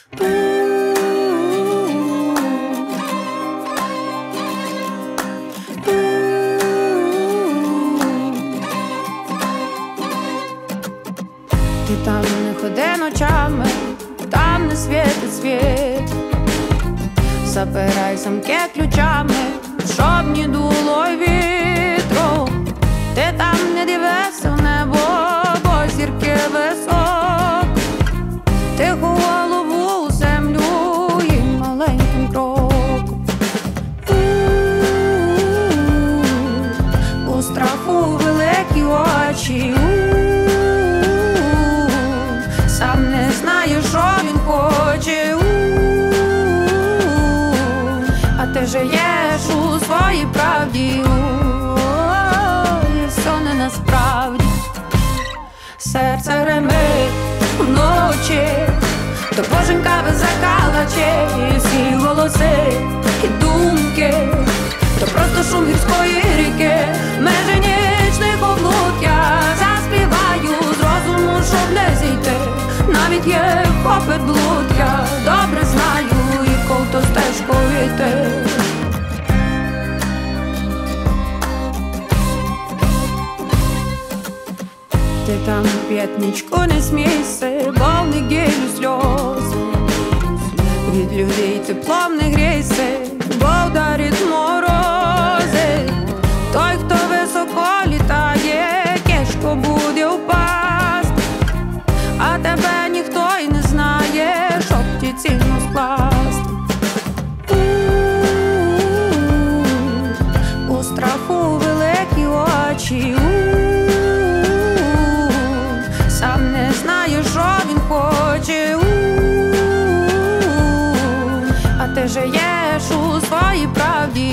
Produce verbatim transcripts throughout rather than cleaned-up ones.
Ти там не ходи ночами, там не світить світ. Запирай замки ключами, щоб не дуло вітру. Ти там не дивися в небо, бо зірки висок. Тиху голову у землю і маленьким кроком. У страху великі очі, сам не знає, що він хоче. А ти живеш у своїй правді, і все не насправді. Серце гримить вночі, то боженька закалаче. І всі голоси і думки, то просто шум гірської ріки. Межі нічних облуд я заспіваю з розуму, щоб не зійти. Навіть є хопит блуд, я добре знаю, і ковто стежкою йти. Ти там п'ятничку не смійся, бо в неділю сльози. Від людей теплом не грійся, бо вдарить морози. Той, хто високо літає, кешко буде впасть. А тебе ніхто й не знає, щоб ті ціну скласти. У страху великі очі, сам не знає, що він хоче. А ти живеш у своїй правді,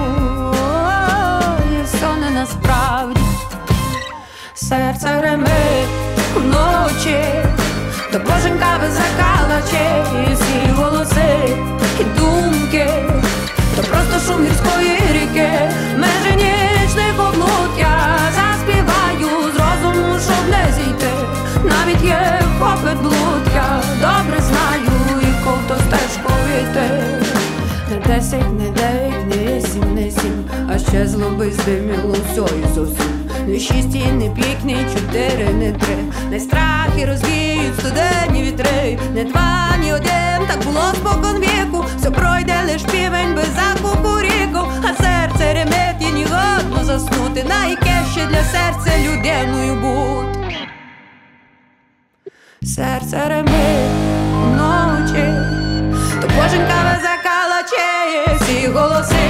і все не насправді. Серце гримить вночі, то боженька закалаче. І всі голоси і думки, то просто шум гірської ріки. Межі нічних облуд я заспіваю з розуму, щоб не зійти. Навіть є хопит блуд, я добре знаю, і ковто стежкою йти. Не десять, не дев'ять, не сім, не сім, а ще злоби здиміло всьою зовсім. Не шість і не п'ять, не чотири, не три, не страхи розвіють студенні вітри. Не два, ні один, так було спокон віку. Все пройде лиш півень без закуку ріку. А серце ремить і ні годно заснути. На яке ще для серця людиною бути. Серце ремить вночі, то боженька закалаче. Всі голоси